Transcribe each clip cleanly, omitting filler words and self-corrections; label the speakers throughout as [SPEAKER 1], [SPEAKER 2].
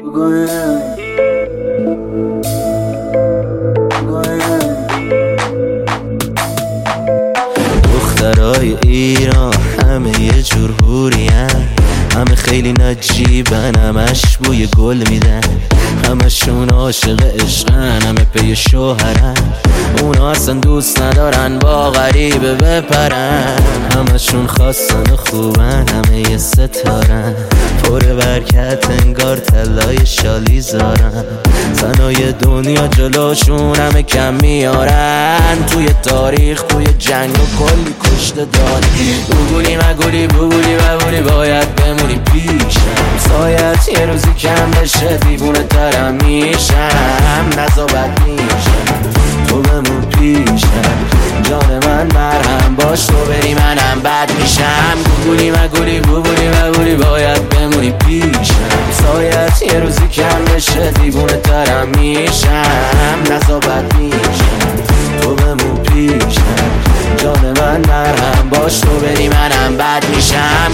[SPEAKER 1] دخترای ایران همه یه جور حورین، همه خیلی نجیبن، همش بوی گل میدن، همشون عاشق عشقن، همه پی شوهرن، اونا اصلا دوست ندارن با غریبه بپرن، همشون خواستن خوبن، همه یه ستارن، پر برکت انگار طلای شالیزارن، زنای دنیا جلوشون همه کم میارن، توی تاریخ توی جنگ و کلی کشته دارن، بوگولی مگولی بوگولی ببولی باید بمونی پیشم، سایت یه روزی کم بشه دیوونه ترم میشم، نزابت میشم تو بمون پیشم، جان من مرهم باش تو بری منم بد میشم، گوگولی مگولی بوگولی ببولی باید بمونی پیشم، سایت یه روزی کم بشه دیوونه ترم میشم، نزابت میشم تو بمون پیشم، جان من مرهم باش تو بری منم بد میشم.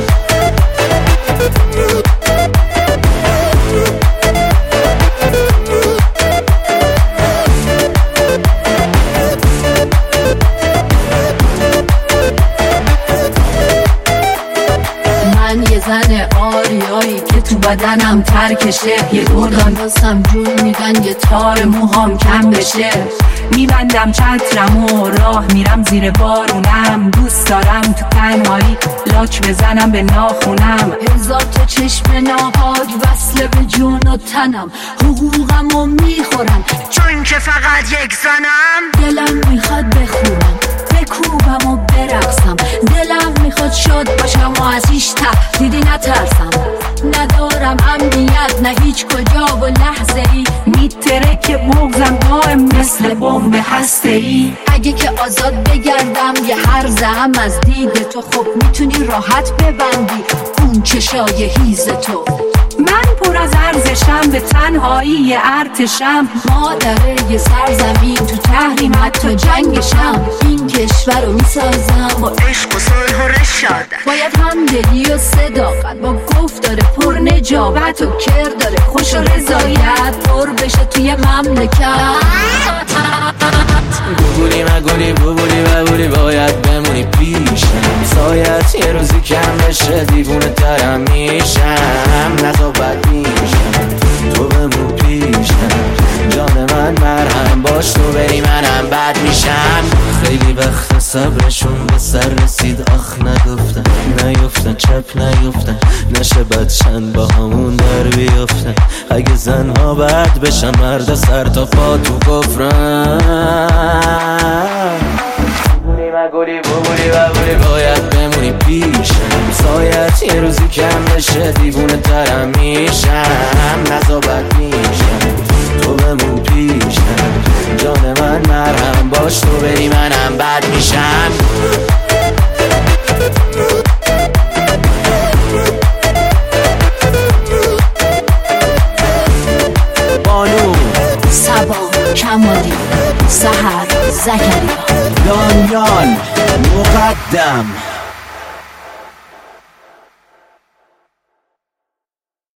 [SPEAKER 2] من یه زن آریایی که تو بدنم ترکشه، یه گردان واسم جون میدن یه تار موهام کم بشه، میبندم چترم و راه میرم زیر بارونم، دوست دارم تو تنهایی لاک بزنم به ناخونم، هزار تا چشم ناهاد وصله به جون و تنم، حقوقمو میخورم چون که فقط یک زنم، دلم میخواد بخونم بکوبم و برقصم، دلم میخواد شاد باشم و از هیچ تهدیدی نترسم، ندارم امنیت نه هیچ کجا و لحظه ای، میترکه بغضم دائم مثل بمب هسته‌ای، اگه که آزاد بگردم یه هرزه هم از دید تو، خب میتونی راحت ببندی اون چشای هیز تو، من پر از ارزشم به تنهایی ارتشم، مادره یه سرزمین تو تحریم حتی جنگشم، این کشور رو میسازم با عشق و صلح و رشاد، باید همدلی و صداقت با گفتار پر نجابت و کردار خوش و رضایت پر بشه توی مملکت،
[SPEAKER 1] گوگولی مگولی بوگولی ببولی باید بمونی پیشم، سایت یه روزی کم بشه دیوونه ترم میشم، نزابت میشم تو بمون پیشم، جان من مرهم باش تو بری منم بد میشم، خیلی وقت صبرشون به سر رسید آخ نگفتن، نیفتن چپ نیفتن، نشه بدشن با همون در بیفتن، اگه زنها بد بشن مرد سر تا پا تو کفرن، گوگولی مگولی بوگولی ببولی باید بمونی پیشم، سایت یه روزی کم بشه دیوونه ترم میشم، نزابت میشم تو بمون پیشم، جان من مرهم باش تو بری منم بد میشم. بانو
[SPEAKER 2] سبا کمالی سحر زکریا
[SPEAKER 1] دانیال مقدم